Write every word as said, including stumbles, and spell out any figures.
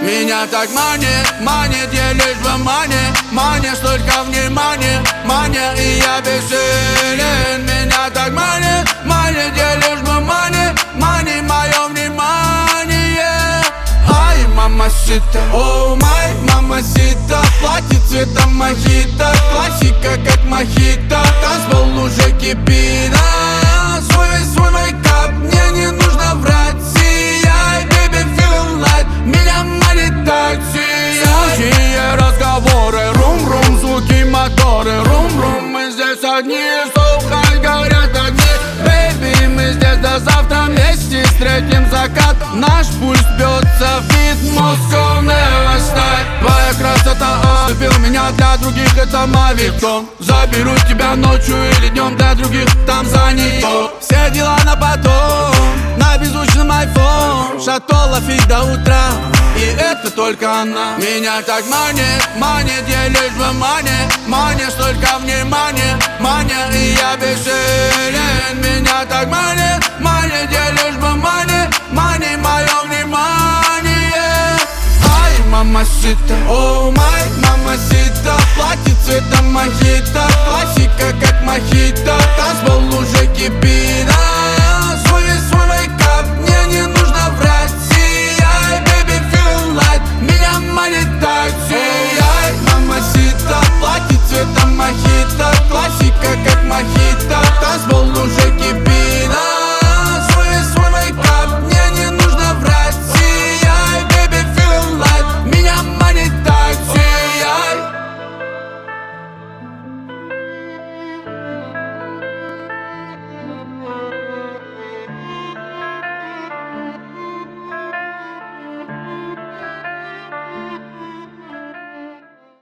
Меня так манит, манит, я лишь в мане. Мания, столько внимания, мания, и я бессилен. Меня так манит, манит, я лишь в мане. Мани, мое внимание. Ай, мамасита, о май, мамасита. Платье цветом мохито, классика как мохито. Танцпол уже кипит. Свой весь свой мейкап, мне не нужно врать. Сияй, baby, feeling light. Меня манит так, сияй. Сухие разговоры, рум-рум, звуки моторы. Рум-рум, мы здесь одни, слухай, горят огни. Baby, мы здесь до завтра вместе встретим закат. Наш пульс бьется в ритм, Moscow never stop. Твоя красота ослепил меня, для других это мавитон. Заберу тебя ночью или днем, для других там за нее. Все дела на потом, на беззвучном айфон. Шато лафит до утра, и это только она. Меня так манит, манит, я лишь в мане. Мания, столько внимания, мания, и я бессилен. Меня так манит, манит, я лишь в мане. Мани, мое внимание. Ай, мамасита, о май, мамасита. Платье цветом мохито, классика как мохито. Танцпол уже кипит.